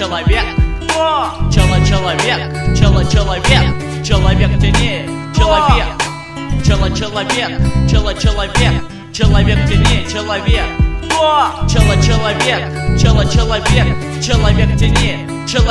человек, человек, человек в тени, человек, человек в тени, человек, человек в тени,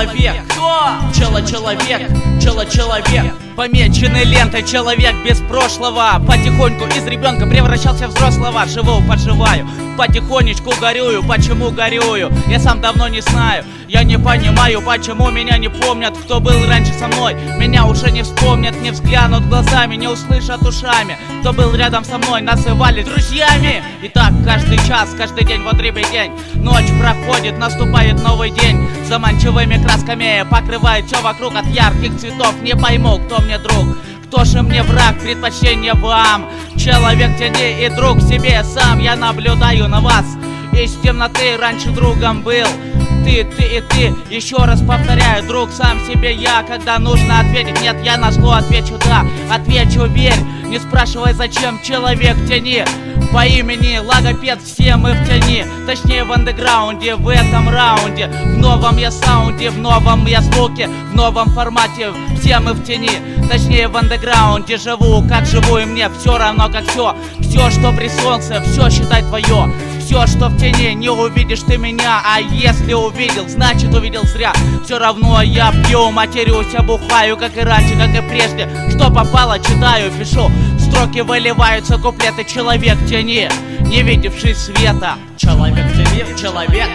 человек. Помеченный лентой человек без прошлого, потихоньку из ребенка превращался в взрослого. Живу, подживаю, потихонечку горюю. Почему горюю? Я сам давно не знаю. Я не понимаю, почему меня не помнят. Кто был раньше со мной, меня уже не вспомнят. Не взглянут глазами, не услышат ушами. Кто был рядом со мной, называли друзьями. И так каждый час, каждый день, вот день. Ночь проходит, наступает новый день. Заманчивыми красками покрывает все вокруг от ярких цветов. Не пойму, кто мне друг, кто же мне враг, предпочтение вам. Человек тени и друг себе сам. Я наблюдаю на вас из темноты, раньше другом был. Ты и ты, еще раз повторяю, друг сам себе я. Когда нужно ответить нет, я на зло отвечу да. Отвечу верь, не спрашивай зачем. Человек в тени, по имени логопед, все мы в тени. Точнее в андеграунде, в этом раунде. В новом я саунде, в новом я звуке, в новом формате. Все мы в тени, точнее в андеграунде. Живу, как живу, и мне все равно как все. Все, что при солнце, все считай твое. Все, что в тени, не увидишь ты меня. А если увидел, значит увидел зря. Все равно я пью, матерюсь, обухаю, как и раньше, как и прежде. Что попало, читаю, пишу. Строки выливаются, куплеты. Человек в тени, не видевший света. Человек в тени, человек,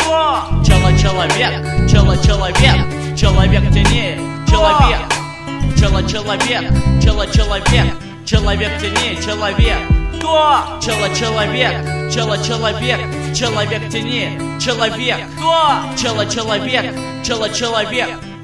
человек в тени, человек, человек в тени, человек, человек в тени, человек, человек.